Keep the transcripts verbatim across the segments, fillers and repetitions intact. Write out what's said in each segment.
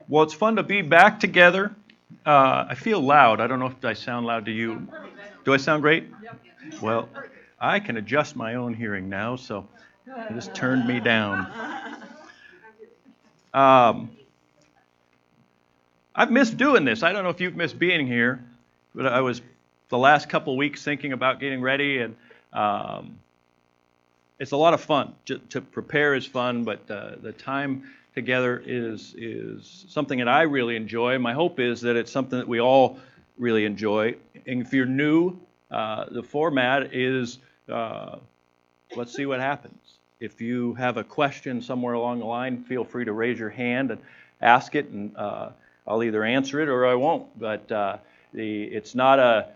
Well, it's fun to be back together. Uh, I feel loud. I don't know if I sound loud to you. Do I sound great? Well, I can adjust my own hearing now, so it just turned me down. Um, I've missed doing this. I don't know if you've missed being here, but I was the last couple of weeks thinking about getting ready, and um, it's a lot of fun. To, to prepare is fun, but uh, the time together is is something that I really enjoy. My hope is that it's something that we all really enjoy. And if you're new, uh, the format is uh, let's see what happens. If you have a question somewhere along the line, feel free to raise your hand and ask it, and uh, I'll either answer it or I won't. But uh, the it's not a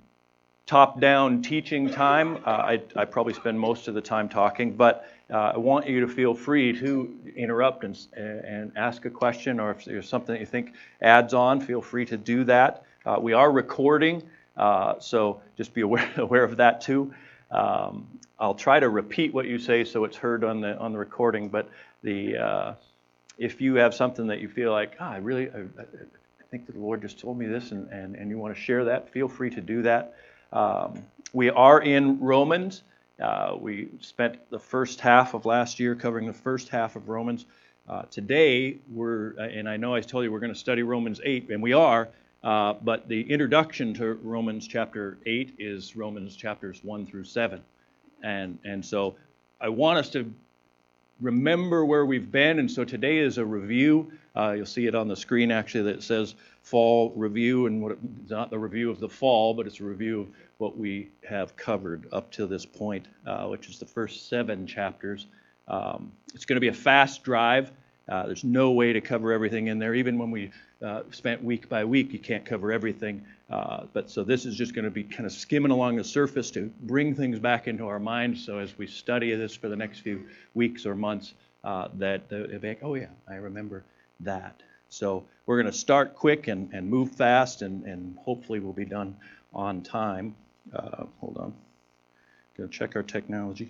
top-down teaching time. Uh, I, I probably spend most of the time talking, but uh, I want you to feel free to interrupt and, and ask a question, or if there's something that you think adds on, feel free to do that. Uh, we are recording, uh, so just be aware, aware of that too. Um, I'll try to repeat what you say so it's heard on the on the recording, but the uh, if you have something that you feel like, ah, I really, I, I think that the Lord just told me this, and, and, and you want to share that, feel free to do that. Um, we are in Romans. Uh, we spent the first half of last year covering the first half of Romans. Uh, today, we're, and I know I told you we're going to study Romans eight, and we are, uh, but the introduction to Romans chapter eight is Romans chapters one through seven. And, and so I want us to remember where we've been, and so today is a review. Uh, you'll see it on the screen actually that says fall review, and what it, it's not the review of the fall, but it's a review of what we have covered up to this point, uh, which is the first seven chapters. Um, it's going to be a fast drive. Uh, there's no way to cover everything in there. Even when we uh, spent week by week, you can't cover everything. Uh, but so this is just going to be kind of skimming along the surface to bring things back into our minds. So as we study this for the next few weeks or months, uh, that uh, it'll be like, oh yeah, I remember that. So we're going to start quick and, and move fast, and, and hopefully we'll be done on time. Uh, hold on. Going to check our technology.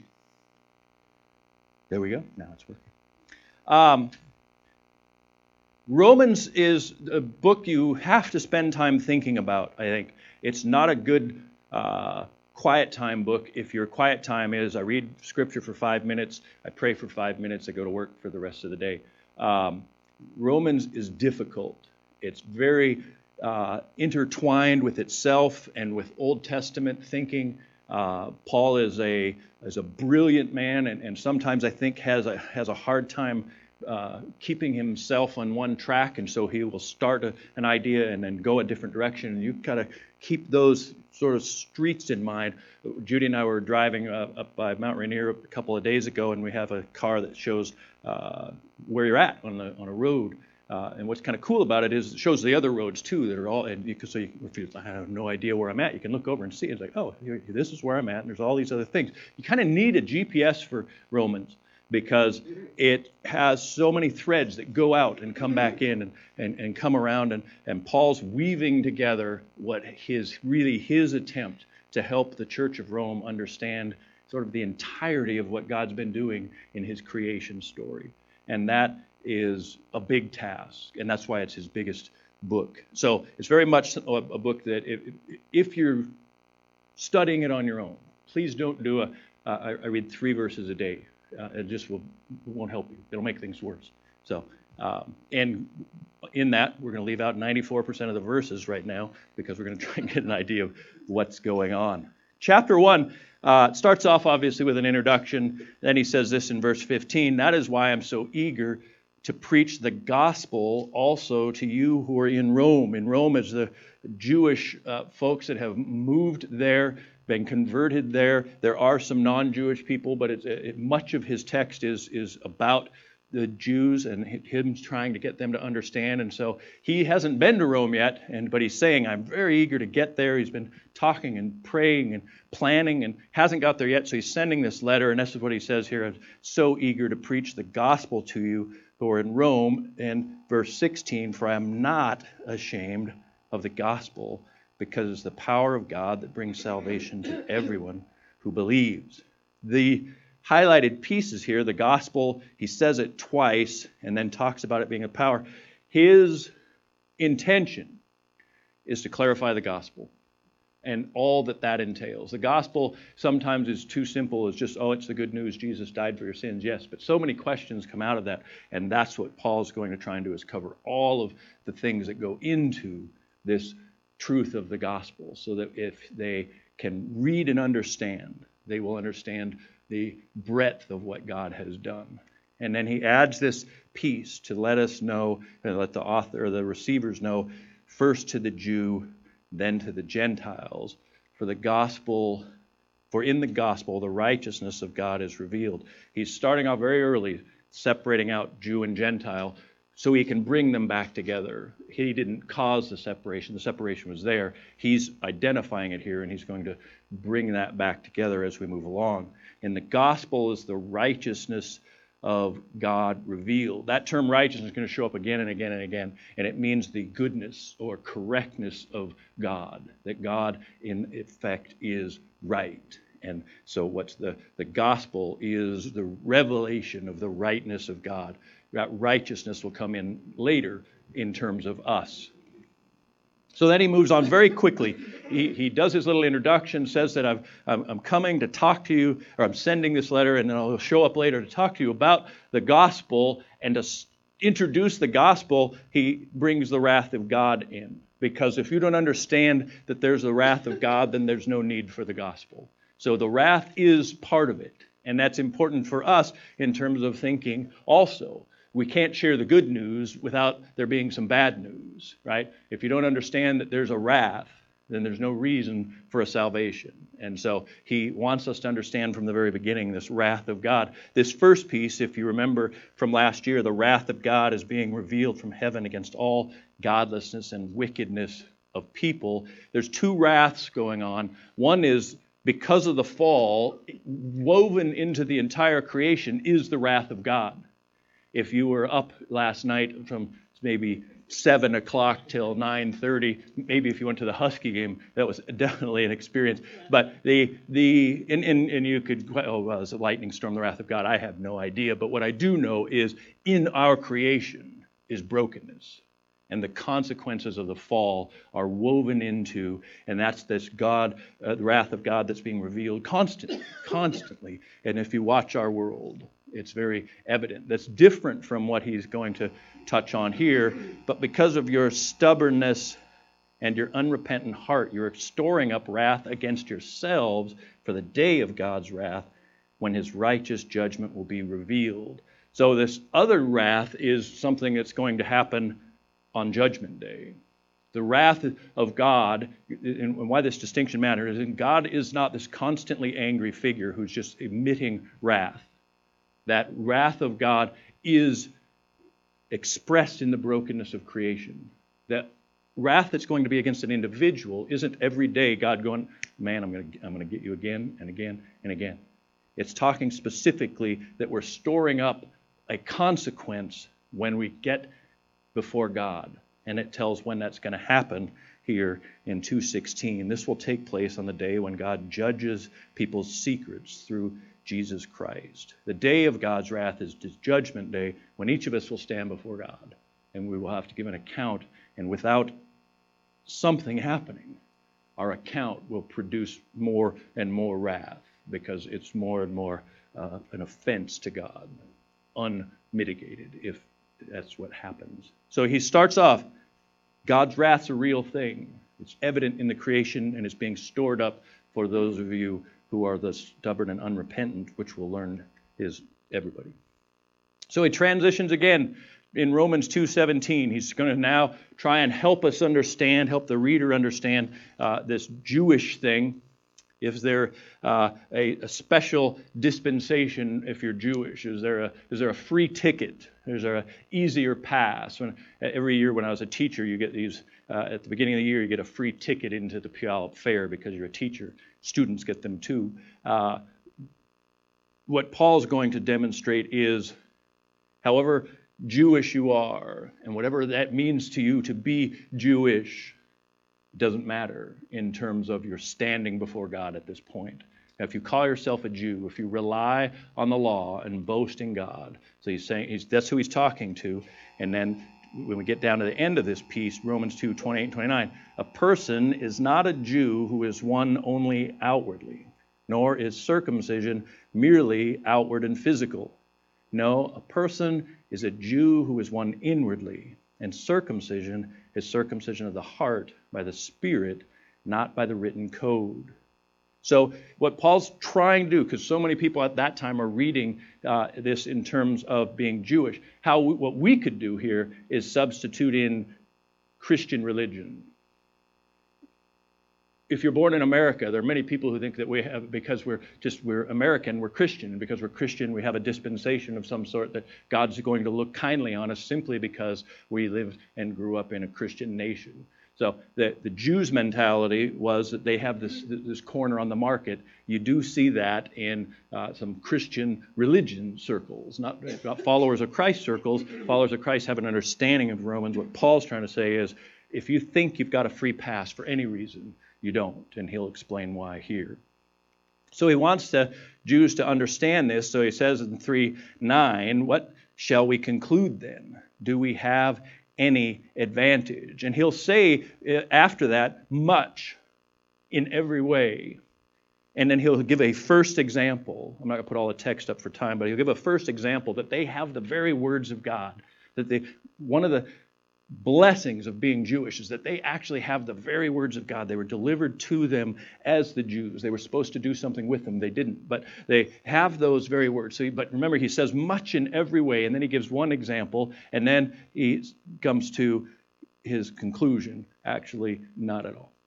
There we go. Now it's working. Um, Romans is a book you have to spend time thinking about, I think. It's not a good uh, quiet time book. If your quiet time is, I read scripture for five minutes, I pray for five minutes, I go to work for the rest of the day. Um, Romans is difficult. It's very uh, intertwined with itself and with Old Testament thinking. Uh, Paul is a is a brilliant man, and, and sometimes I think has a has a hard time uh, keeping himself on one track, and so he will start a, an idea and then go a different direction. And you've got to keep those sort of streets in mind. Judy and I were driving uh, up by Mount Rainier a couple of days ago, and we have a car that shows uh, where you're at on the on a road. Uh, and what's kind of cool about it is it shows the other roads too that are all, and you can, so you, if you I have no idea where I'm at, you can look over and see. It's like, oh, here, this is where I'm at, and there's all these other things. You kind of need a G P S for Romans because it has so many threads that go out and come back in and, and, and come around, and, and Paul's weaving together what his really his attempt to help the Church of Rome understand sort of the entirety of what God's been doing in his creation story. And that is a big task, and that's why it's his biggest book. So it's very much a, a book that if, if you're studying it on your own, please don't do a, uh, I, I read three verses a day. Uh, it just will, won't help you. It'll make things worse. So, um, and in that, we're going to leave out ninety-four percent of the verses right now because we're going to try and get an idea of what's going on. Chapter one uh, starts off obviously with an introduction. Then he says this in verse fifteen, that is why I'm so eager to preach the gospel also to you who are in Rome. In Rome is the Jewish uh, folks that have moved there, been converted there. There are some non-Jewish people, but it's, it, much of his text is, is about the Jews and him trying to get them to understand. And so he hasn't been to Rome yet, and but he's saying, I'm very eager to get there. He's been talking and praying and planning and hasn't got there yet, so he's sending this letter, and this is what he says here, I'm so eager to preach the gospel to you who are in Rome. In verse sixteen, for I am not ashamed of the gospel, because it's the power of God that brings salvation to everyone who believes. The highlighted pieces here, the gospel, he says it twice and then talks about it being a power. His intention is to clarify the gospel and all that that entails. The gospel sometimes is too simple as just, oh, it's the good news, Jesus died for your sins, yes. But so many questions come out of that, and that's what Paul's going to try and do, is cover all of the things that go into this truth of the gospel, so that if they can read and understand, they will understand the breadth of what God has done. And then he adds this piece to let us know, and let the author or the receivers know, first to the Jew, then to the Gentiles. For the gospel, for in the gospel the righteousness of God is revealed. He's starting out very early, separating out Jew and Gentile, so he can bring them back together. He didn't cause the separation. The separation was there. He's identifying it here, and he's going to bring that back together as we move along. And the gospel is the righteousness of God revealed. That term righteousness is going to show up again and again and again, and it means the goodness or correctness of God, that God in effect is right. And so what's the, the gospel is the revelation of the rightness of God. That righteousness will come in later in terms of us. So then he moves on very quickly. He, he does his little introduction, says that I've, I'm, I'm coming to talk to you, or I'm sending this letter, and then I'll show up later to talk to you about the gospel. And to s- introduce the gospel, he brings the wrath of God in. Because if you don't understand that there's the wrath of God, then there's no need for the gospel. So the wrath is part of it. And that's important for us in terms of thinking also. We can't share the good news without there being some bad news, right? If you don't understand that there's a wrath, then there's no reason for a salvation. And so he wants us to understand from the very beginning this wrath of God. This first piece, if you remember from last year, the wrath of God is being revealed from heaven against all godlessness and wickedness of people. There's two wraths going on. One is because of the fall, woven into the entire creation is the wrath of God. If you were up last night from maybe seven o'clock till nine thirty, maybe if you went to the Husky game, that was definitely an experience. But the the and, and, and you could, oh, well, it's a lightning storm, the wrath of God. I have no idea. But what I do know is in our creation is brokenness. And the consequences of the fall are woven into, and that's this God, uh, the wrath of God that's being revealed constantly, constantly. And if you watch our world, it's very evident. That's different from what he's going to touch on here. But because of your stubbornness and your unrepentant heart, you're storing up wrath against yourselves for the day of God's wrath, when his righteous judgment will be revealed. So this other wrath is something that's going to happen on Judgment Day. The wrath of God, and why this distinction matters, is that God is not this constantly angry figure who's just emitting wrath. That wrath of God is expressed in the brokenness of creation. That wrath that's going to be against an individual isn't every day God going, man, I'm going to I'm going to get you again and again and again. It's talking specifically that we're storing up a consequence when we get before God. And it tells when that's going to happen here in two sixteen. This will take place on the day when God judges people's secrets through Jesus Christ. The day of God's wrath is Judgment Day, when each of us will stand before God. And we will have to give an account. And without something happening, our account will produce more and more wrath, because it's more and more uh, an offense to God, unmitigated, if that's what happens. So he starts off, God's wrath's a real thing. It's evident in the creation, and it's being stored up for those of you who are the stubborn and unrepentant, which we'll learn is everybody. So he transitions again in Romans two seventeen. He's going to now try and help us understand, help the reader understand uh, this Jewish thing. Is there uh, a, a special dispensation if you're Jewish? Is there a is there a free ticket? Is there an easier pass? When, every year when I was a teacher, you get these, uh, at the beginning of the year, you get a free ticket into the Puyallup Fair because you're a teacher. Students get them too. Uh, what Paul's going to demonstrate is, however Jewish you are, and whatever that means to you to be Jewish, doesn't matter in terms of your standing before God at this point. Now, if you call yourself a Jew, if you rely on the law and boast in God, so he's saying he's, that's who he's talking to, and then when we get down to the end of this piece, Romans two, twenty-eight and twenty-nine, a person is not a Jew who is one only outwardly, nor is circumcision merely outward and physical. No, a person is a Jew who is one inwardly, and circumcision is circumcision of the heart by the Spirit, not by the written code. So what Paul's trying to do, because so many people at that time are reading uh, this in terms of being Jewish, how we, what we could do here is substitute in Christian religion. If you're born in America, there are many people who think that we have, because we're just we're American, we're Christian, and because we're Christian, we have a dispensation of some sort that God's going to look kindly on us simply because we lived and grew up in a Christian nation. So the, the Jews' mentality was that they have this this corner on the market. You do see that in uh, some Christian religion circles, not, not followers of Christ circles. Followers of Christ have an understanding of Romans. What Paul's trying to say is, if you think you've got a free pass for any reason, you don't, and he'll explain why here. So he wants the Jews to understand this. So he says in three nine, what shall we conclude then? Do we have any advantage? And he'll say after that, much in every way. And then he'll give a first example. I'm not going to put all the text up for time, but he'll give a first example that they have the very words of God. That they, one of the blessings of being Jewish is that they actually have the very words of God. They were delivered to them as the Jews. They were supposed to do something with them. They didn't, but they have those very words. So, but remember, he says much in every way, and then he gives one example, and then he comes to his conclusion. Actually, not at all.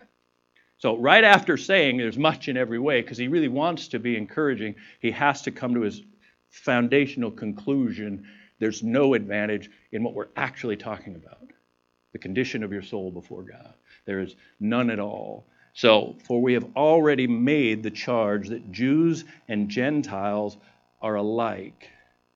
So right after saying there's much in every way, because he really wants to be encouraging, he has to come to his foundational conclusion. There's no advantage in what we're actually talking about, the condition of your soul before God. There is none at all. So, for we have already made the charge that Jews and Gentiles are alike,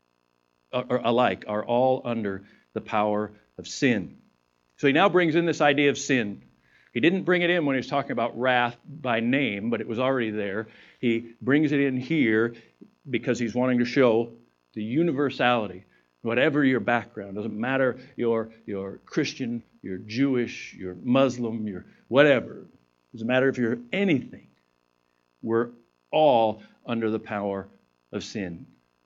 are alike, are all under the power of sin. So he now brings in this idea of sin. He didn't bring it in when he was talking about wrath by name, but it was already there. He brings it in here because he's wanting to show the universality. Whatever your background, doesn't matter you're, you're Christian, you're Jewish, you're Muslim, you're whatever. Doesn't matter if you're anything. We're all under the power of sin.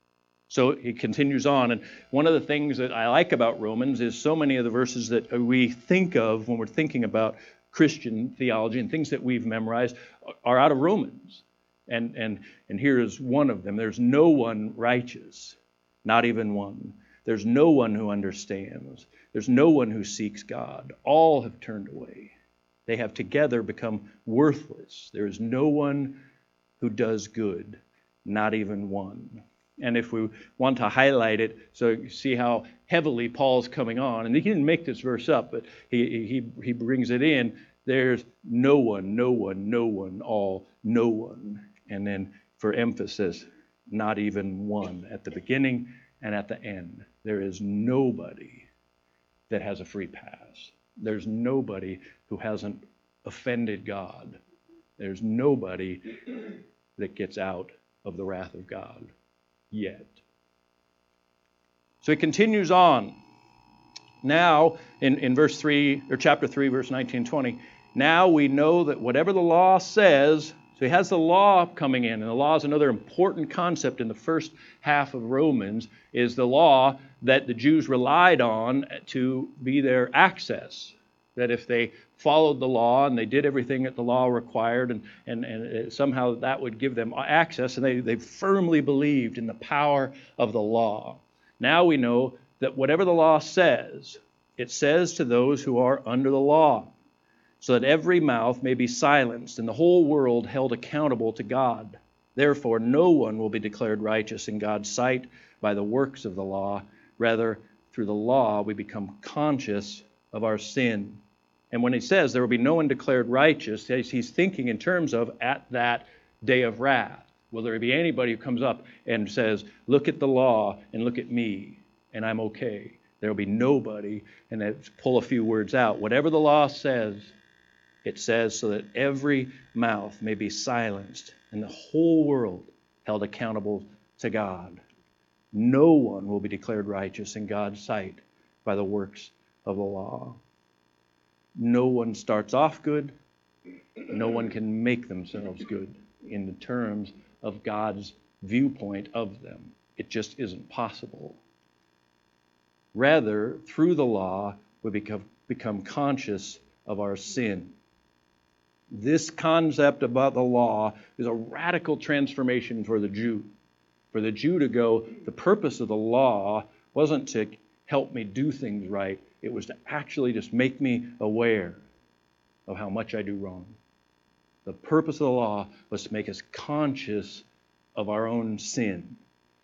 So he continues on, and one of the things that I like about Romans is so many of the verses that we think of when we're thinking about Christian theology and things that we've memorized are out of Romans. And, and, and here is one of them. There's no one righteous, not even one. There's no one who understands. There's no one who seeks God. All have turned away. They have together become worthless. There is no one who does good, not even one. And if we want to highlight it, so you see how heavily Paul's coming on, and he didn't make this verse up, but he he he brings it in. There's no one, no one, no one, all, no one. And then for emphasis, not even one at the beginning and at the end. There is nobody that has a free pass. There's nobody who hasn't offended God. There's nobody that gets out of the wrath of God yet. So he continues on. Now, in, in verse three, or chapter three, verse nineteen and twenty, now we know that whatever the law says. So he has the law coming in, and the law is another important concept in the first half of Romans, is the law that the Jews relied on to be their access. That if they followed the law and they did everything that the law required, and, and, and somehow that would give them access, and they, they firmly believed in the power of the law. Now we know that whatever the law says, it says to those who are under the law, so that every mouth may be silenced and the whole world held accountable to God. Therefore, no one will be declared righteous in God's sight by the works of the law. Rather, through the law, we become conscious of our sin. And when he says there will be no one declared righteous, he's thinking in terms of at that day of wrath. Will there be anybody who comes up and says, look at the law and look at me, and I'm okay? There will be nobody, and then pull a few words out. Whatever the law says, it says so that every mouth may be silenced and the whole world held accountable to God. No one will be declared righteous in God's sight by the works of the law. No one starts off good. No one can make themselves good in the terms of God's viewpoint of them. It just isn't possible. Rather, through the law, we become, become conscious of our sin. This concept about the law is a radical transformation for the Jew. For the Jew to go, the purpose of the law wasn't to help me do things right. It was to actually just make me aware of how much I do wrong. The purpose of the law was to make us conscious of our own sin.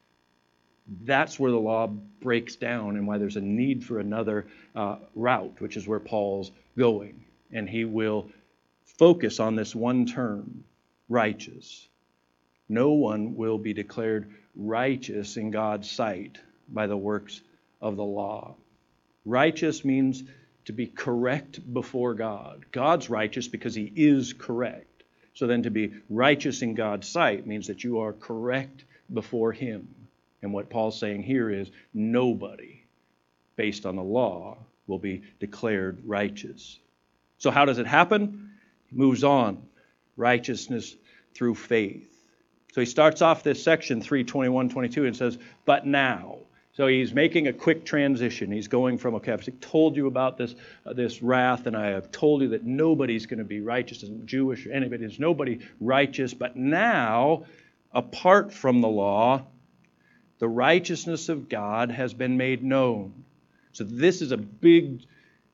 That's where the law breaks down and why there's a need for another uh, route, which is where Paul's going. And he will focus on this one term, righteous. No one will be declared righteous in God's sight by the works of the law. Righteous means to be correct before God. God's righteous because he is correct. So then to be righteous in God's sight means that you are correct before him. And what Paul's saying here is nobody, based on the law, will be declared righteous. So how does it happen? He moves on. Righteousness through faith. So he starts off this section, three twenty-one twenty-two, and says, but now. So he's making a quick transition. He's going from, okay, I've told you about this uh, this wrath, and I have told you that nobody's going to be righteous, isn't Jewish or anybody. There's nobody righteous. But now, apart from the law, the righteousness of God has been made known. So this is a big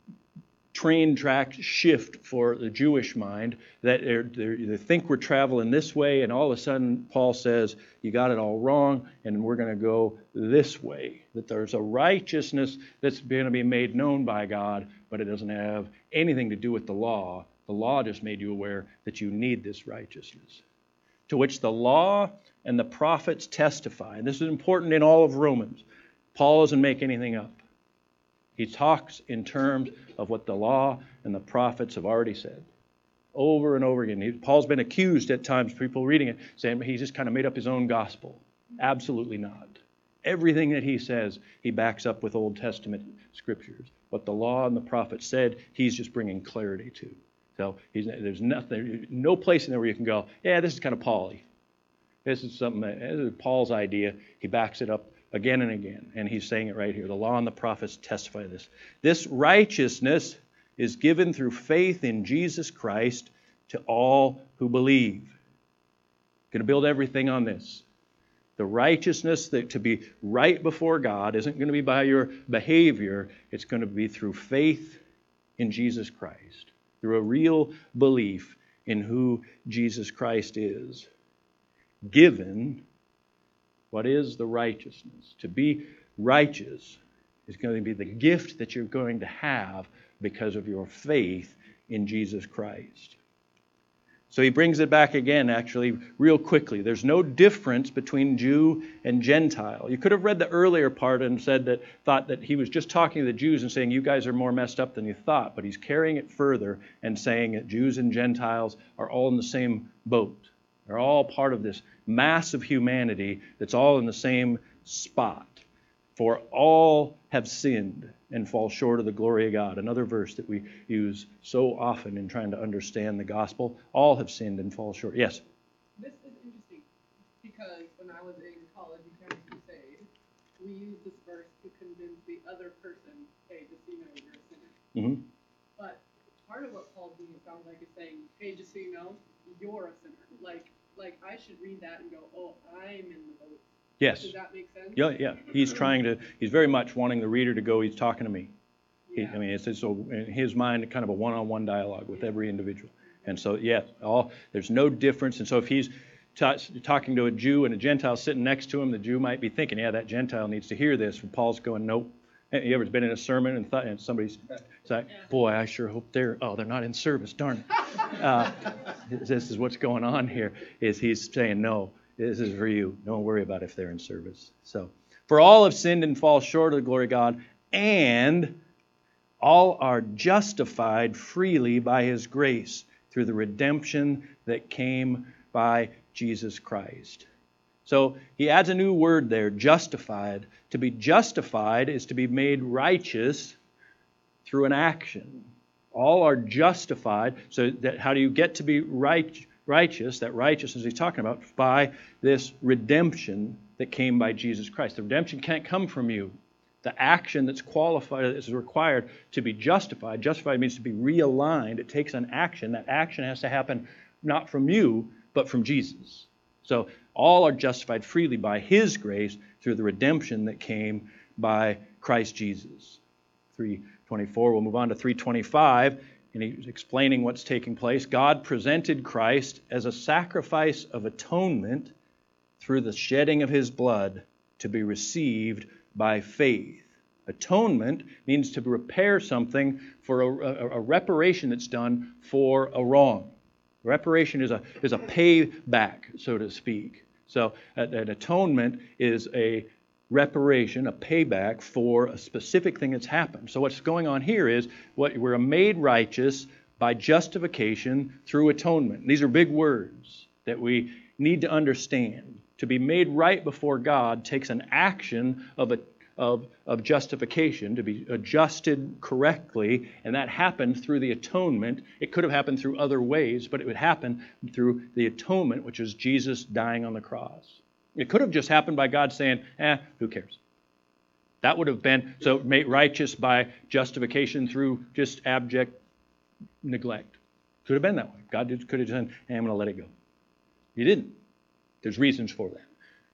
train track shift for the Jewish mind, that they're, they're, they think we're traveling this way, and all of a sudden Paul says, you got it all wrong, and we're going to go this way. That there's a righteousness that's going to be made known by God, but it doesn't have anything to do with the law. The law just made you aware that you need this righteousness. To which the law and the prophets testify. And this is important in all of Romans. Paul doesn't make anything up. He talks in terms of what the law and the prophets have already said. Over and over again. He, Paul's been accused at times, people reading it, saying he's just kind of made up his own gospel. Absolutely not. Everything that he says, he backs up with Old Testament scriptures. What the law and the prophets said, he's just bringing clarity to. So he's, there's nothing, no place in there where you can go, yeah, this is kind of Paul-y. This is something that, this is Paul's idea. He backs it up again and again. And he's saying it right here. The law and the prophets testify to this. This righteousness is given through faith in Jesus Christ to all who believe. Going to build everything on this. The righteousness that to be right before God isn't going to be by your behavior. It's going to be through faith in Jesus Christ. Through a real belief in who Jesus Christ is. Given what is the righteousness? To be righteous is going to be the gift that you're going to have because of your faith in Jesus Christ. So he brings it back again, actually, real quickly. There's no difference between Jew and Gentile. You could have read the earlier part and said that, thought that he was just talking to the Jews and saying, you guys are more messed up than you thought. But he's carrying it further and saying that Jews and Gentiles are all in the same boat. They're all part of this mass of humanity that's all in the same spot. For all have sinned and fall short of the glory of God. Another verse that we use so often in trying to understand the gospel. All have sinned and fall short. Yes? This is interesting because when I was in college in County Crusade, we used this verse to convince the other person, hey, just so you know, you're a sinner. Mm-hmm. But part of what Paul's doing, it sounds like, is saying, hey, just so you know, you're a sinner. Like, like I should read that and go, oh, I'm in the boat. Yes. Does that make sense? Yeah, yeah. He's trying to, he's very much wanting the reader to go, he's talking to me. Yeah. He, I mean, it's, it's so in his mind kind of a one-on-one dialogue with every individual. And so, yes, all there's no difference. And so if he's t- talking to a Jew and a Gentile sitting next to him, the Jew might be thinking, yeah, that Gentile needs to hear this. And Paul's going, nope. You ever been in a sermon and, thought, and somebody's like, boy, I sure hope they're, oh, they're not in service, darn it. Uh, this is what's going on here, is he's saying, no, this is for you. Don't worry about if they're in service. So, for all have sinned and fall short of the glory of God, and all are justified freely by his grace through the redemption that came by Jesus Christ. So he adds a new word there, justified. To be justified is to be made righteous through an action. All are justified. So that how do you get to be right, righteous? That righteousness he's talking about by this redemption that came by Jesus Christ. The redemption can't come from you. The action that's qualified, that is required to be justified. Justified means to be realigned. It takes an action. That action has to happen not from you, but from Jesus. So all are justified freely by His grace through the redemption that came by Christ Jesus. three twenty-four, we'll move on to three twenty-five, and he's explaining what's taking place. God presented Christ as a sacrifice of atonement through the shedding of His blood to be received by faith. Atonement means to repair something for a, a, a reparation that's done for a wrong. Reparation is a is a payback, so to speak. So an atonement is a reparation, a payback for a specific thing that's happened. So what's going on here is what we're made righteous by justification through atonement. These are big words that we need to understand. To be made right before God takes an action of a Of, of justification, to be adjusted correctly, and that happened through the atonement. It could have happened through other ways, but it would happen through the atonement, which is Jesus dying on the cross. It could have just happened by God saying, eh, who cares? That would have been, so made righteous by justification through just abject neglect. Could have been that way. God could have said, hey, I'm going to let it go. He didn't. There's reasons for that.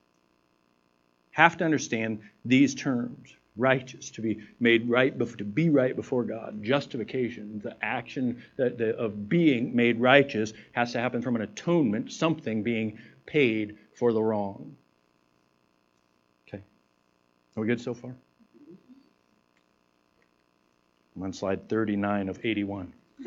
Have to understand these terms. Righteous, to be made right, to be right before God. Justification, the action that the, of being made righteous has to happen from an atonement, something being paid for the wrong. Okay. Are we good so far? I'm on slide thirty-nine of eighty-one.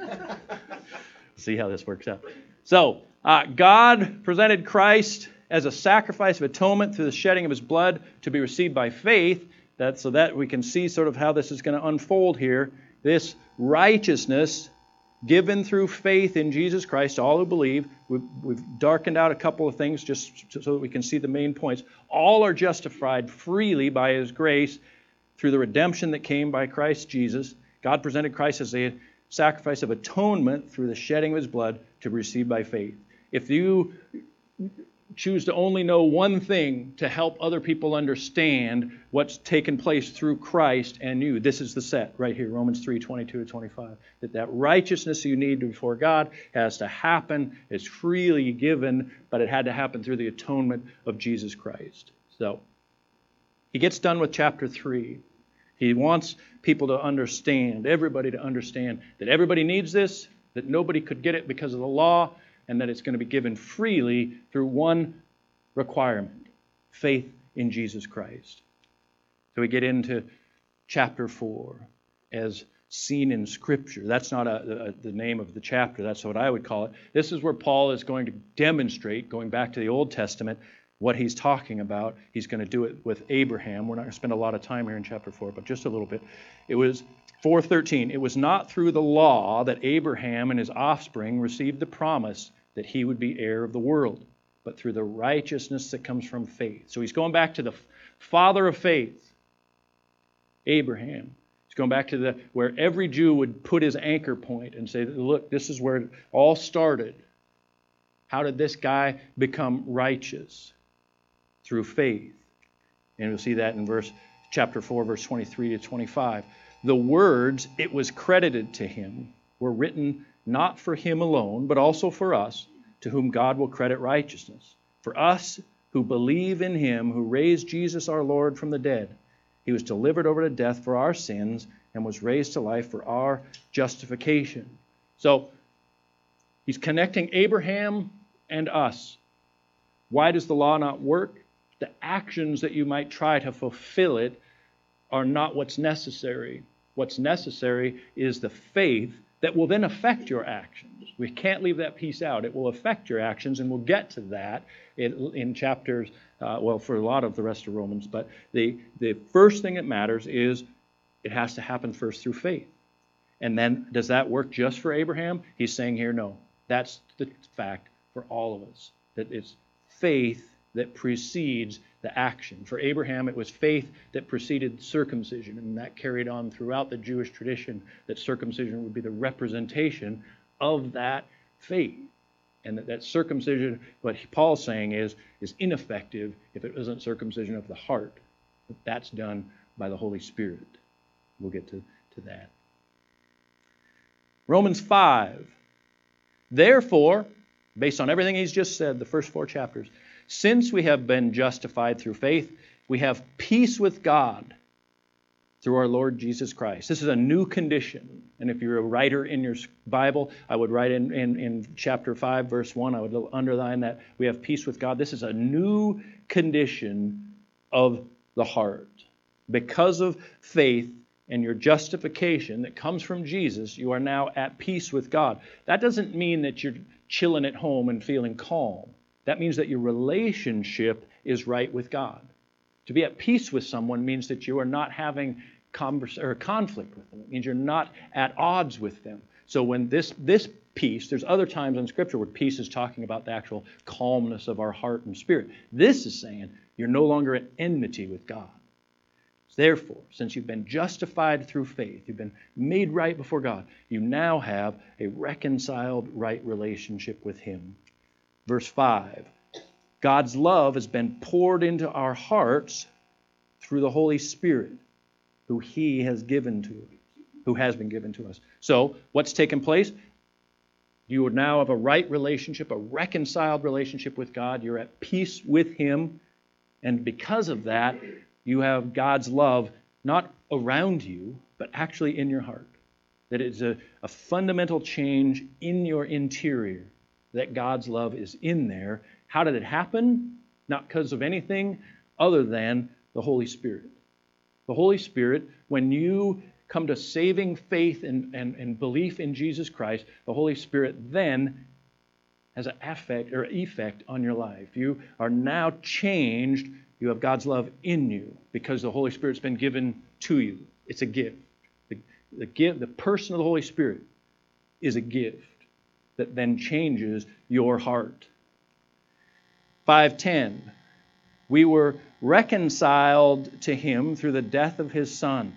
See how this works out. So, uh, God presented Christ as a sacrifice of atonement through the shedding of His blood to be received by faith. That, so that we can see sort of how this is going to unfold here. This righteousness given through faith in Jesus Christ, all who believe. We've, we've darkened out a couple of things just so that we can see the main points. All are justified freely by His grace through the redemption that came by Christ Jesus. God presented Christ as a sacrifice of atonement through the shedding of His blood to be received by faith. If you choose to only know one thing to help other people understand what's taken place through Christ and you, this is the set right here, Romans three, twenty-two to twenty-five. That that righteousness you need before God has to happen, is freely given, but it had to happen through the atonement of Jesus Christ. So, he gets done with chapter three. He wants people to understand, everybody to understand, that everybody needs this, that nobody could get it because of the law, and that it's going to be given freely through one requirement, faith in Jesus Christ. So we get into chapter four, as seen in Scripture. That's not a, a, the name of the chapter, that's what I would call it. This is where Paul is going to demonstrate, going back to the Old Testament, what he's talking about. He's going to do it with Abraham. We're not going to spend a lot of time here in chapter four, but just a little bit. It was four thirteen. It was not through the law that Abraham and his offspring received the promise that he would be heir of the world, but through the righteousness that comes from faith. So he's going back to the father of faith, Abraham. He's going back to the where every Jew would put his anchor point and say, look, this is where it all started. How did this guy become righteous? Through faith. And we'll see that in verse chapter four, verse twenty-three to twenty-five. The words, it was credited to him, were written not for him alone, but also for us, to whom God will credit righteousness. For us who believe in Him who raised Jesus our Lord from the dead. He was delivered over to death for our sins and was raised to life for our justification. So, he's connecting Abraham and us. Why does the law not work? The actions that you might try to fulfill it are not what's necessary. What's necessary is the faith that will then affect your actions. We can't leave that piece out. It will affect your actions, and we'll get to that in, in chapters, uh, well, for a lot of the rest of Romans. But the, the first thing that matters is it has to happen first through faith. And then, does that work just for Abraham? He's saying here, no. That's the fact for all of us. That it's faith that precedes the action. For Abraham, it was faith that preceded circumcision, and that carried on throughout the Jewish tradition, that circumcision would be the representation of that faith. And that, that circumcision, what Paul's saying is, is ineffective if it isn't circumcision of the heart. But that's done by the Holy Spirit. We'll get to, to that. Romans five. Therefore, based on everything he's just said, the first four chapters, since we have been justified through faith, we have peace with God through our Lord Jesus Christ. This is a new condition. And if you're a writer in your Bible, I would write in, in, in chapter five, verse one, I would underline that we have peace with God. This is a new condition of the heart. Because of faith and your justification that comes from Jesus, you are now at peace with God. That doesn't mean that you're chilling at home and feeling calm. That means that your relationship is right with God. To be at peace with someone means that you are not having converse, or conflict with them. It means you're not at odds with them. So when this this peace, there's other times in Scripture where peace is talking about the actual calmness of our heart and spirit. This is saying you're no longer at enmity with God. Therefore, since you've been justified through faith, you've been made right before God, you now have a reconciled right relationship with Him. Verse five, God's love has been poured into our hearts through the Holy Spirit, who He has given to us, who has been given to us. So, what's taken place? You now have a right relationship, a reconciled relationship with God. You're at peace with Him. And because of that, you have God's love not around you, but actually in your heart. That it's a, a fundamental change in your interior, that God's love is in there. How did it happen? Not because of anything other than the Holy Spirit. The Holy Spirit, when you come to saving faith and, and, and belief in Jesus Christ, the Holy Spirit then has an effect or effect on your life. You are now changed. You have God's love in you because the Holy Spirit's been given to you. It's a gift. The, the gift, the person of the Holy Spirit is a gift that then changes your heart. five ten, we were reconciled to Him through the death of His Son.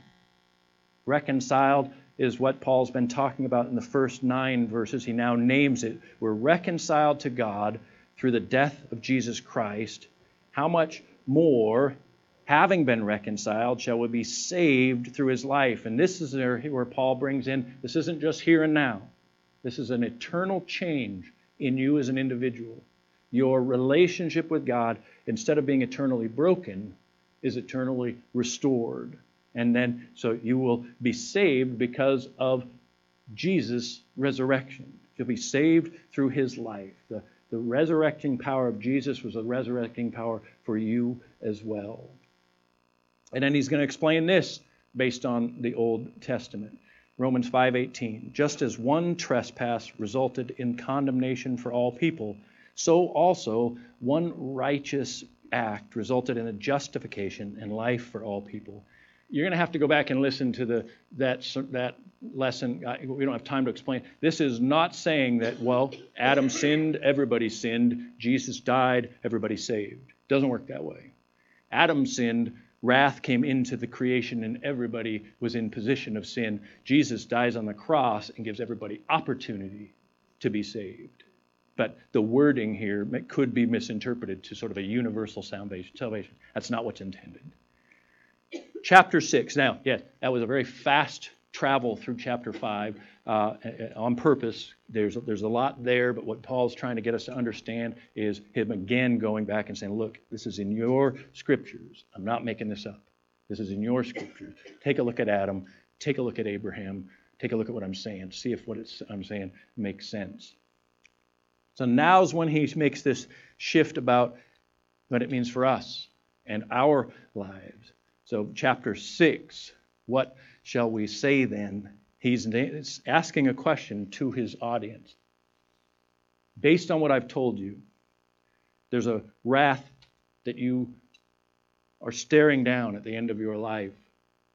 Reconciled is what Paul's been talking about in the first nine verses. He now names it. We're reconciled to God through the death of Jesus Christ. How much more, having been reconciled, shall we be saved through His life? And this is where Paul brings in, this isn't just here and now. This is an eternal change in you as an individual. Your relationship with God, instead of being eternally broken, is eternally restored. And then, so you will be saved because of Jesus' resurrection. You'll be saved through His life. The, the resurrecting power of Jesus was a resurrecting power for you as well. And then he's going to explain this based on the Old Testament. Romans five eighteen, just as one trespass resulted in condemnation for all people, so also one righteous act resulted in a justification and life for all people. You're going to have to go back and listen to the that that lesson. We don't have time to explain. This is not saying that, well, Adam sinned, everybody sinned, Jesus died, everybody saved. It doesn't work that way. Adam sinned, wrath came into the creation, and everybody was in position of sin. Jesus dies on the cross and gives everybody opportunity to be saved. But the wording here could be misinterpreted to sort of a universal salvation. That's not what's intended. Chapter six. Now, yes, that was a very fast travel through chapter five uh, on purpose. There's, there's a lot there, but what Paul's trying to get us to understand is him again going back and saying, look, this is in your scriptures. I'm not making this up. This is in your scriptures. Take a look at Adam. Take a look at Abraham. Take a look at what I'm saying. See if what it's, I'm saying makes sense. So now's when he makes this shift about what it means for us and our lives. So chapter six, what shall we say then? He's asking a question to his audience. Based on what I've told you, there's a wrath that you are staring down at the end of your life.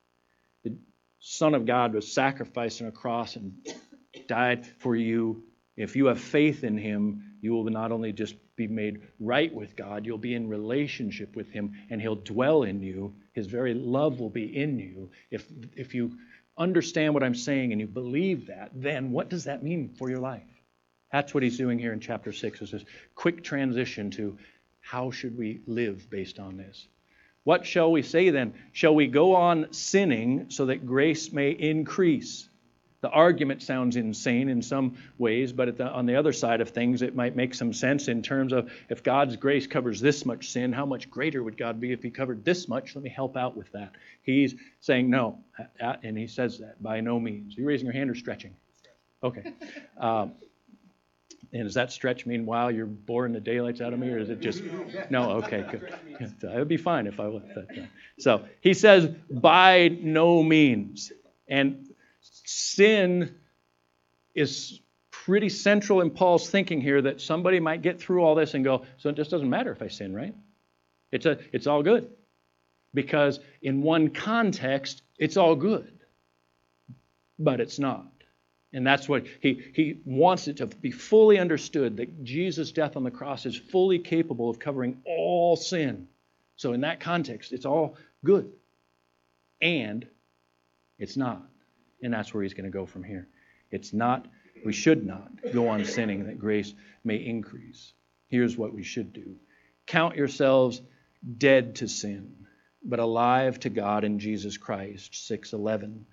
The Son of God was sacrificed on a cross and died for you If you have faith in him, you will not only just be made right with God, you'll be in relationship with him, and he'll dwell in you. His very love will be in you. If, if you understand what I'm saying and you believe that, then what does that mean for your life? That's what he's doing here in chapter six, is this quick transition to how should we live based on this. What shall we say then? Shall we go on sinning so that grace may increase? The argument sounds insane in some ways, but at the, on the other side of things, it might make some sense in terms of, if God's grace covers this much sin, how much greater would God be if he covered this much? Let me help out with that. He's saying no, and he says that by no means. Are you raising your hand or stretching? Okay. Um, and does that stretch mean, wow, you're boring the daylights out of me, or is it just, no, okay, good. It would be fine if I was that. So he says, by no means. And sin is pretty central in Paul's thinking here, that somebody might get through all this and go, so it just doesn't matter if I sin, right? It's a, it's all good. Because in one context, it's all good. But it's not. And that's what he, he wants it to be fully understood, that Jesus' death on the cross is fully capable of covering all sin. So in that context, it's all good. And it's not. And that's where he's going to go from here. It's not, we should not go on sinning that grace may increase. Here's what we should do. Count yourselves dead to sin, but alive to God in Jesus Christ. six eleven.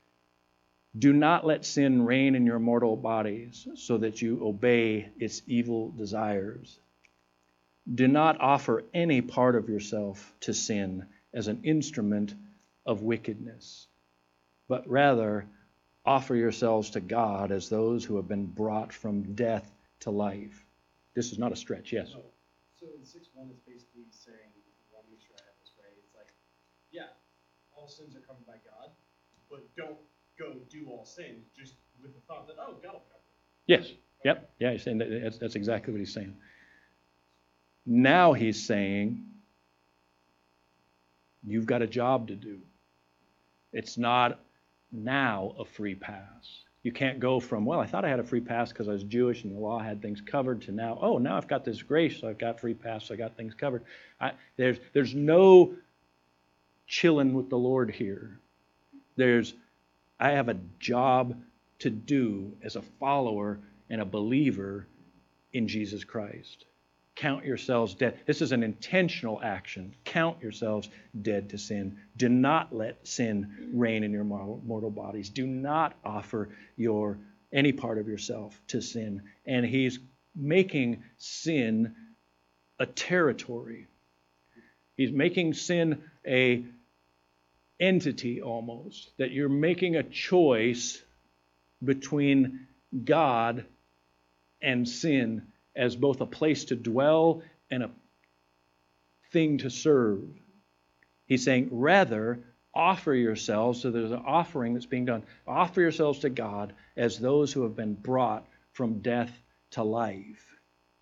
Do not let sin reign in your mortal bodies so that you obey its evil desires. Do not offer any part of yourself to sin as an instrument of wickedness, but rather offer yourselves to God as those who have been brought from death to life. This is not a stretch, yes? Oh, so in six one, it's basically saying, I want to make sure I have this right. It's like, yeah, all sins are covered by God, but don't go do all sins just with the thought that, oh, God will cover it. Yes. Yep. Yeah, he's saying that, that's, that's exactly what he's saying. Now he's saying, you've got a job to do. It's not now a free pass. You can't go from, well, I thought I had a free pass because I was Jewish and the law had things covered, to now, oh, now I've got this grace, so I've got free pass, so I got things covered. I, there's, there's no chilling with the Lord here. There's, I have a job to do as a follower and a believer in Jesus Christ. Count yourselves dead. This is an intentional action. Count yourselves dead to sin. Do not let sin reign in your mortal bodies. Do not offer your any part of yourself to sin. And he's making sin a territory. He's making sin a entity almost. That you're making a choice between God and sin as both a place to dwell and a thing to serve. He's saying, rather, offer yourselves, so there's an offering that's being done, offer yourselves to God as those who have been brought from death to life.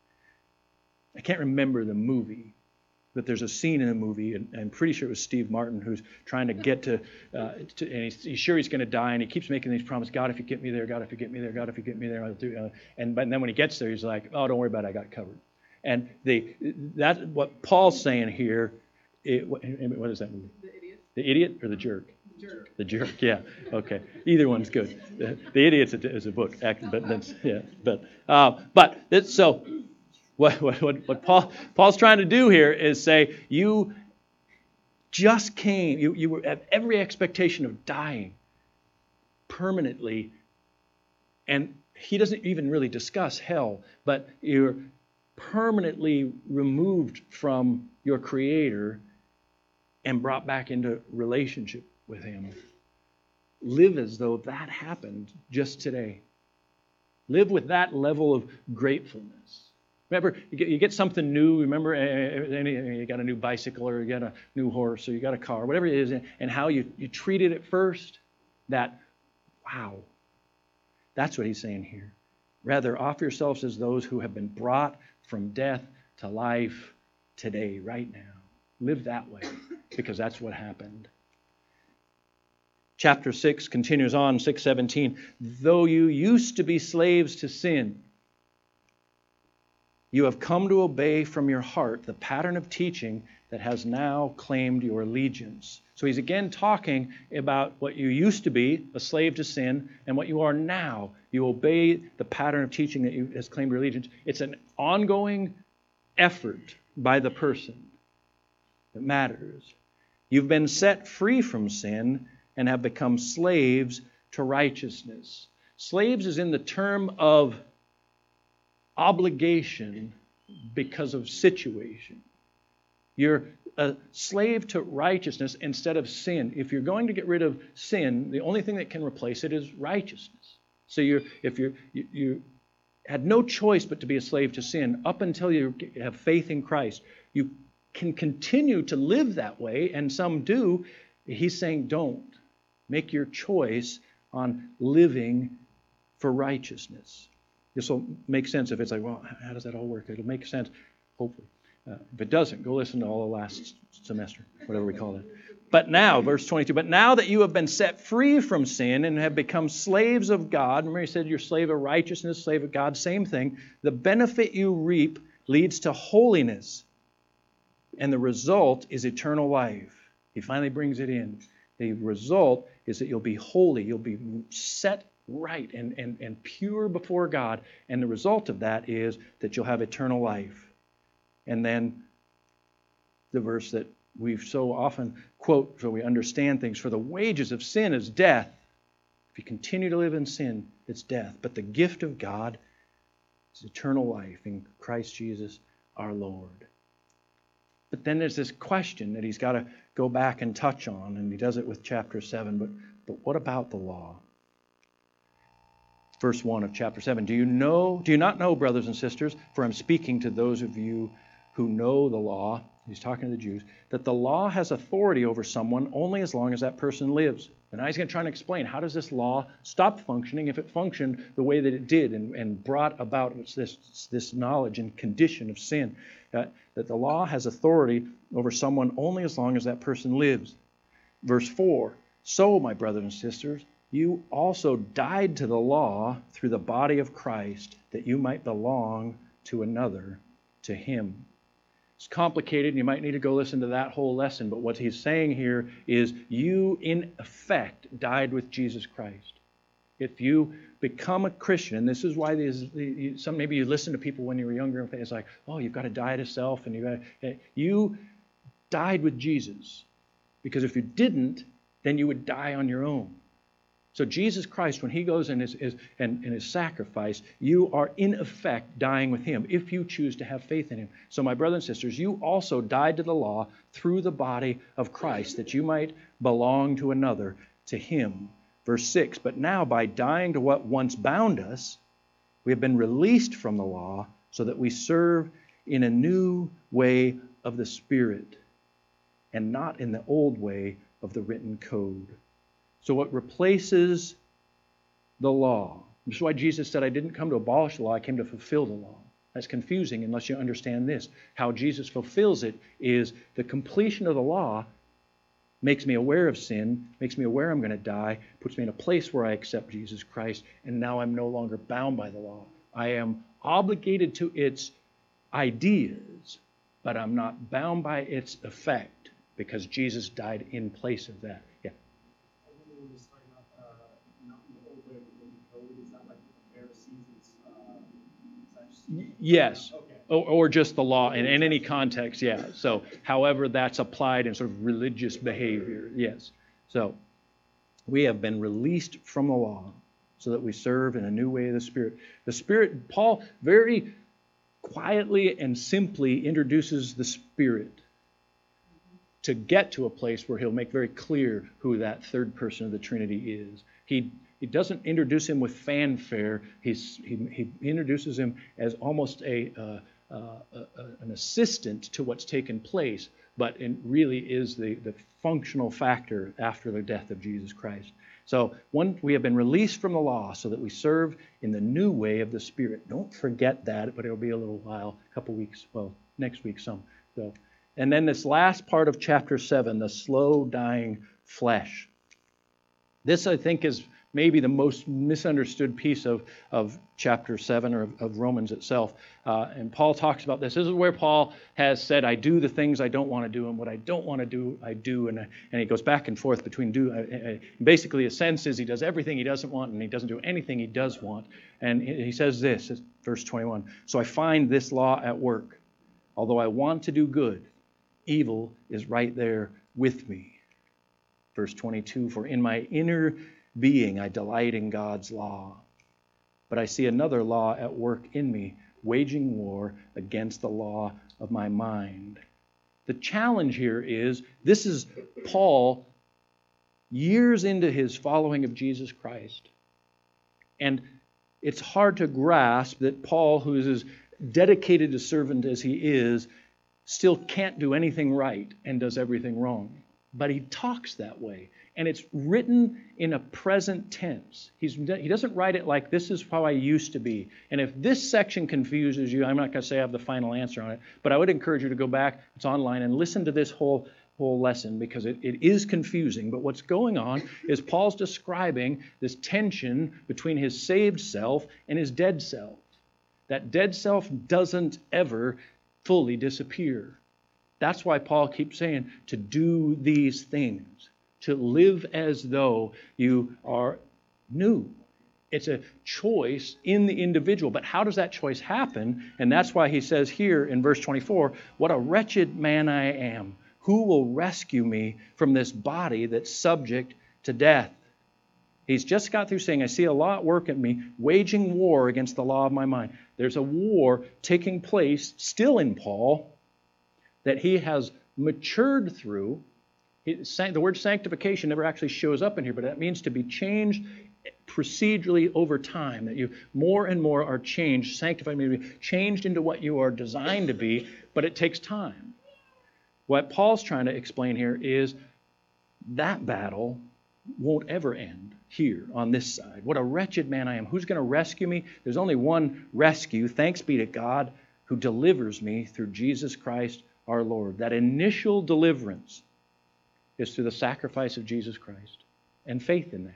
I can't remember the movie, but there's a scene in the movie, and I'm pretty sure it was Steve Martin who's trying to get to, uh, to and he's, he's sure he's going to die, and he keeps making these promises, God, if you get me there, God, if you get me there, God, if you get me there, I'll do. Uh, and but then when he gets there, he's like, oh, don't worry about it, I got it covered. And the that's what Paul's saying here. It, what, what is that movie? The Idiot. The Idiot or the Jerk? Jerk. The Jerk, yeah. Okay, either one's good. The, the Idiot's a, is a book, but that's yeah. But uh, but it's, so. What, what, what Paul, Paul's trying to do here is say, you just came, you, you were at every expectation of dying permanently, and he doesn't even really discuss hell, but you're permanently removed from your Creator and brought back into relationship with Him. Live as though that happened just today. Live with that level of gratefulness. Remember, you get, you get something new. Remember, uh, you got a new bicycle, or you got a new horse, or you got a car, whatever it is, and how you, you treated it first. That, wow, that's what he's saying here. Rather, offer yourselves as those who have been brought from death to life today, right now. Live that way, because that's what happened. Chapter six continues on, six seventeen. Though you used to be slaves to sin, You have come to obey from your heart the pattern of teaching that has now claimed your allegiance. So he's again talking about what you used to be, a slave to sin, and what you are now. You obey the pattern of teaching that you, has claimed your allegiance. It's an ongoing effort by the person that matters. You've been set free from sin and have become slaves to righteousness. Slaves is in the term of obligation because of situation. You're a slave to righteousness instead of sin. If you're going to get rid of sin, the only thing that can replace it is righteousness. So you're, if you're, you, you had no choice but to be a slave to sin up until you have faith in Christ. You can continue to live that way, and some do. He's saying don't. Make your choice on living for righteousness. This will make sense if it's like, well, how does that all work? It'll make sense, hopefully. Uh, if it doesn't, go listen to all the last semester, whatever we call it. But now, verse twenty-two, but now that you have been set free from sin and have become slaves of God, remember he said you're slave of righteousness, slave of God, same thing. The benefit you reap leads to holiness, and the result is eternal life. He finally brings it in. The result is that you'll be holy, you'll be set right and, and, and pure before God, and the result of that is that you'll have eternal life. And then the verse that we've so often quote so we understand things, for the wages of sin is death. If you continue to live in sin, it's death. But the gift of God is eternal life in Christ Jesus our Lord. But then there's this question that he's got to go back and touch on, and he does it with chapter seven. But, but what about the law? Verse one of chapter seven. Do you know, do you not know, brothers and sisters, for I'm speaking to those of you who know the law, he's talking to the Jews, that the law has authority over someone only as long as that person lives. And now he's going to try and explain, how does this law stop functioning if it functioned the way that it did and, and brought about this, this knowledge and condition of sin? Uh, that the law has authority over someone only as long as that person lives. Verse four, so, my brothers and sisters, you also died to the law through the body of Christ, that you might belong to another, to him. It's complicated, and you might need to go listen to that whole lesson, but what he's saying here is you, in effect, died with Jesus Christ. If you become a Christian, and this is why these, some maybe you listen to people when you were younger, and it's like, oh, you've got to die to self, and you got to, you died with Jesus, because if you didn't, then you would die on your own. So Jesus Christ, when he goes in his, his, and, and his sacrifice, you are in effect dying with him if you choose to have faith in him. So my brothers and sisters, you also died to the law through the body of Christ, that you might belong to another, to him. Verse six, but now by dying to what once bound us, we have been released from the law so that we serve in a new way of the Spirit and not in the old way of the written code. So what replaces the law? This is why Jesus said, I didn't come to abolish the law, I came to fulfill the law. That's confusing unless you understand this. How Jesus fulfills it is the completion of the law makes me aware of sin, makes me aware I'm going to die, puts me in a place where I accept Jesus Christ, and now I'm no longer bound by the law. I am obligated to its ideas, but I'm not bound by its effect because Jesus died in place of that. Yeah. Yes, Okay. or, or just the law in, in any context, yeah. So however that's applied in sort of religious behavior, yes. So we have been released from the law so that we serve in a new way of the Spirit. The Spirit, Paul very quietly and simply introduces the Spirit to get to a place where he'll make very clear who that third person of the Trinity is. He He doesn't introduce him with fanfare. He's, he, he introduces him as almost a, uh, uh, uh, an assistant to what's taken place, but it really is the, the functional factor after the death of Jesus Christ. So one, we have been released from the law so that we serve in the new way of the Spirit. Don't forget that, but it'll be a little while, a couple weeks, well, next week some. So, and then this last part of chapter seven, the slow dying flesh. This, I think, is maybe the most misunderstood piece of, of chapter seven or of, of Romans itself. Uh, and Paul talks about this. This is where Paul has said, I do the things I don't want to do, and what I don't want to do, I do. And, and he goes back and forth between do. Uh, uh, basically, a sense is he does everything he doesn't want, and he doesn't do anything he does want. And he says this, verse twenty-one, so I find this law at work. Although I want to do good, evil is right there with me. Verse twenty-two, for in my inner being I delight in God's law. But I see another law at work in me, waging war against the law of my mind. The challenge here is, this is Paul years into his following of Jesus Christ. And it's hard to grasp that Paul, who is as dedicated a servant as he is, still can't do anything right and does everything wrong. But he talks that way. And it's written in a present tense. He's, he doesn't write it like, this is how I used to be. And if this section confuses you, I'm not going to say I have the final answer on it, but I would encourage you to go back, it's online, and listen to this whole, whole lesson, because it, it is confusing. But what's going on is Paul's describing this tension between his saved self and his dead self. That dead self doesn't ever fully disappear. That's why Paul keeps saying to do these things, to live as though you are new. It's a choice in the individual. But how does that choice happen? And that's why he says here in verse twenty-four, what a wretched man I am. Who will rescue me from this body that's subject to death? He's just got through saying, I see a law at work at me, waging war against the law of my mind. There's a war taking place still in Paul that he has matured through. The word sanctification never actually shows up in here, but that means to be changed procedurally over time, that you more and more are changed, sanctified, maybe changed into what you are designed to be, but it takes time. What Paul's trying to explain here is that battle won't ever end here on this side. What a wretched man I am. Who's going to rescue me? There's only one rescue. Thanks be to God who delivers me through Jesus Christ our Lord. That initial deliverance is through the sacrifice of Jesus Christ and faith in that.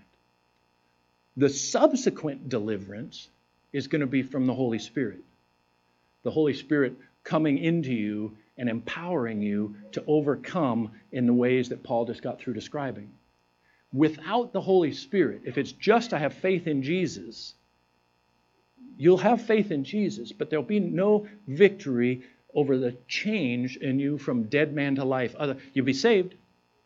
The subsequent deliverance is going to be from the Holy Spirit. The Holy Spirit coming into you and empowering you to overcome in the ways that Paul just got through describing. Without the Holy Spirit, if it's just I have faith in Jesus, you'll have faith in Jesus, but there'll be no victory over the change in you from dead man to life. You'll be saved,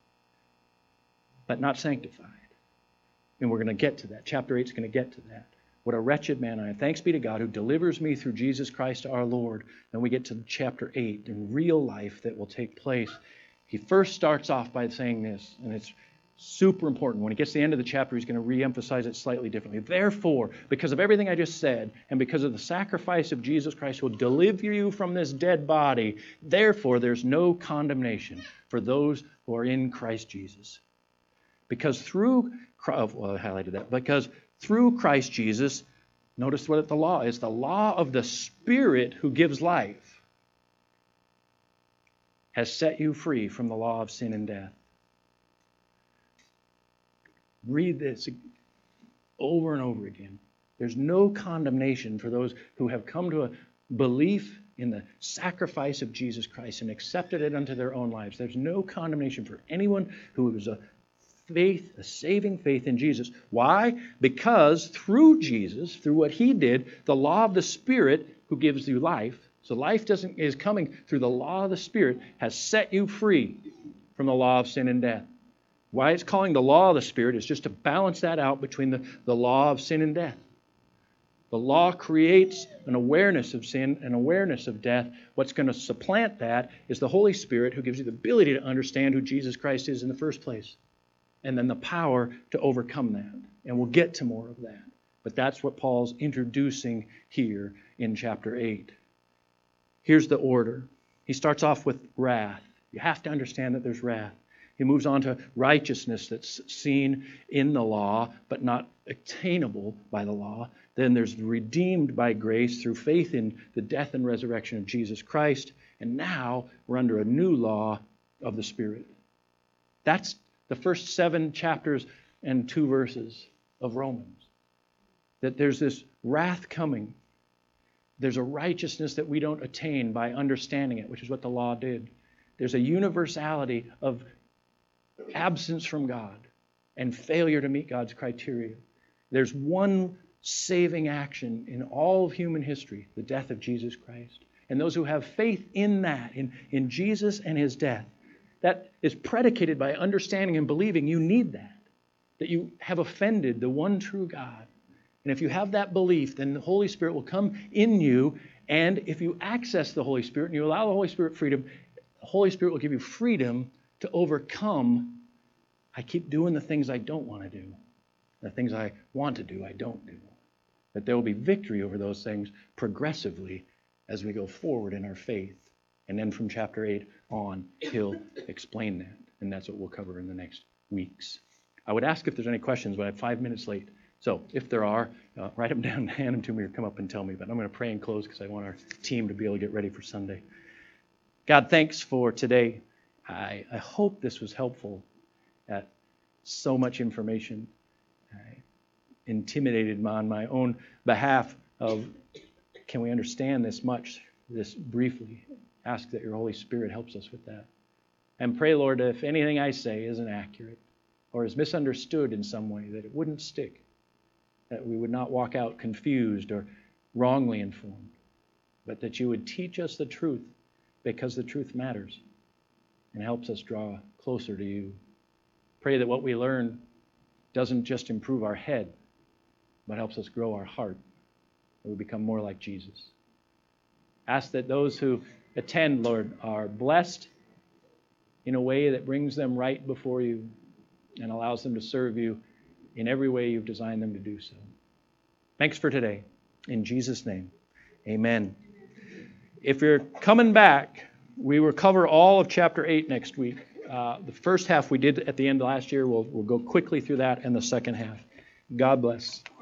but not sanctified. And we're going to get to that. Chapter eight is going to get to that. What a wretched man I am. Thanks be to God who delivers me through Jesus Christ our Lord. Then we get to chapter eight, in real life that will take place. He first starts off by saying this, and it's super important. When he gets to the end of the chapter, he's going to re-emphasize it slightly differently. Therefore, because of everything I just said, and because of the sacrifice of Jesus Christ who will deliver you from this dead body, therefore there's no condemnation for those who are in Christ Jesus. Because through, well, I highlighted that, because through Christ Jesus, notice what the law is, the law of the Spirit who gives life has set you free from the law of sin and death. Read this over and over again. There's no condemnation for those who have come to a belief in the sacrifice of Jesus Christ and accepted it unto their own lives. There's no condemnation for anyone who is a faith, a saving faith in Jesus. Why? Because through Jesus, through what he did, the law of the Spirit who gives you life, so life doesn't is coming through the law of the Spirit, has set you free from the law of sin and death. Why it's calling the law of the Spirit is just to balance that out between the, the law of sin and death. The law creates an awareness of sin, an awareness of death. What's going to supplant that is the Holy Spirit who gives you the ability to understand who Jesus Christ is in the first place. And then the power to overcome that. And we'll get to more of that. But that's what Paul's introducing here in chapter eight. Here's the order. He starts off with wrath. You have to understand that there's wrath. He moves on to righteousness that's seen in the law, but not attainable by the law. Then there's redeemed by grace through faith in the death and resurrection of Jesus Christ. And now we're under a new law of the Spirit. That's the first seven chapters and two verses. of Romans. That there's this wrath coming. There's a righteousness that we don't attain by understanding it, which is what the law did. There's a universality of absence from God and failure to meet God's criteria. There's one saving action in all of human history, the death of Jesus Christ. And those who have faith in that, in, in Jesus and his death, that is predicated by understanding and believing you need that, that you have offended the one true God. And if you have that belief, then the Holy Spirit will come in you. And if you access the Holy Spirit and you allow the Holy Spirit freedom, the Holy Spirit will give you freedom to overcome. I keep doing the things I don't want to do. The things I want to do, I don't do. That there will be victory over those things progressively as we go forward in our faith. And then from chapter eight on, he'll explain that. And that's what we'll cover in the next weeks. I would ask if there's any questions, but I'm five minutes late. So if there are, uh, write them down, hand them to me, or come up and tell me. But I'm going to pray and close because I want our team to be able to get ready for Sunday. God, thanks for today. I, I hope this was helpful. At so much information. I intimidated on my own behalf of, can we understand this much, this briefly? Ask that your Holy Spirit helps us with that. And pray, Lord, if anything I say isn't accurate or is misunderstood in some way, that it wouldn't stick. That we would not walk out confused or wrongly informed. But that you would teach us the truth because the truth matters and helps us draw closer to you. Pray that what we learn doesn't just improve our head, but helps us grow our heart, that we become more like Jesus. Ask that those who attend, Lord, are blessed in a way that brings them right before you and allows them to serve you in every way you've designed them to do so. Thanks for today. In Jesus' name, amen. If you're coming back, we will cover all of chapter eight next week. Uh, the first half we did at the end of last year. We'll, we'll go quickly through that, and the second half. God bless.